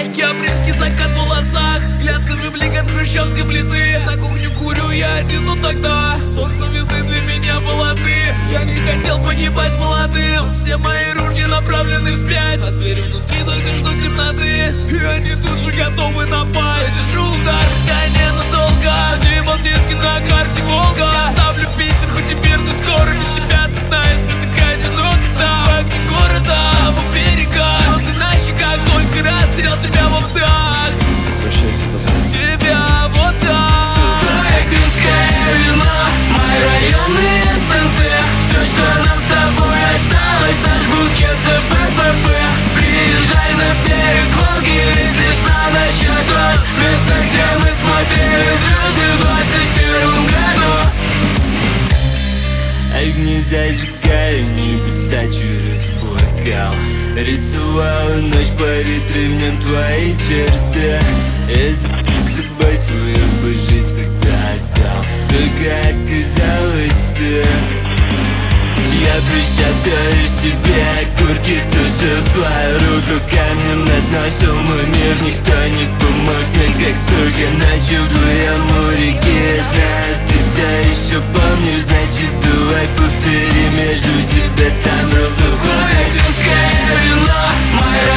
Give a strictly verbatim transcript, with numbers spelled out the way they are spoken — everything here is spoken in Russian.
Легкий апрельский закат в волосах, глянцевый блик от хрущевской плиты. На кухню курю я один, но тогда солнцем весны для меня была ты. Я не хотел погибать молодым, все мои ружья направлены вспять, а звери внутри только ждут темноты, и они тут же готовы напасть. Я держу удар бесконечно долго, надеюсь Балтийский на карте Волга. Я ставлю Питер, хоть и мирный скоро. Без тебя, ты знаешь, ты такая одинока там в огне города, у берега. Слезы на щеках, сколько раз терял тебя вот так. Возвращайся домой. Тебя вот так. Сухое крымское вино, мой районный эс эн тэ. Все, что нам с тобой осталось, наш букет за пэ пэ пэ. Приезжай на берег Волги, видишь на насчету место, где мы смотрели звезды в двадцать первом году. Огни зажигаю, небеса через бокал. Рисовала ночь по витринам твои черты. Я забыл с тобой свою бы жизнь тогда отдал, только отказалась ты. Я прощался лишь тебе, курки тушил свою руку камнем отношил мой мир. Никто не помог мне, как сука, ночью вдвоем у реки. Знаю, ты все еще помнишь, значит давай повтори, между тебя там ров. Сухое крымское вино, мой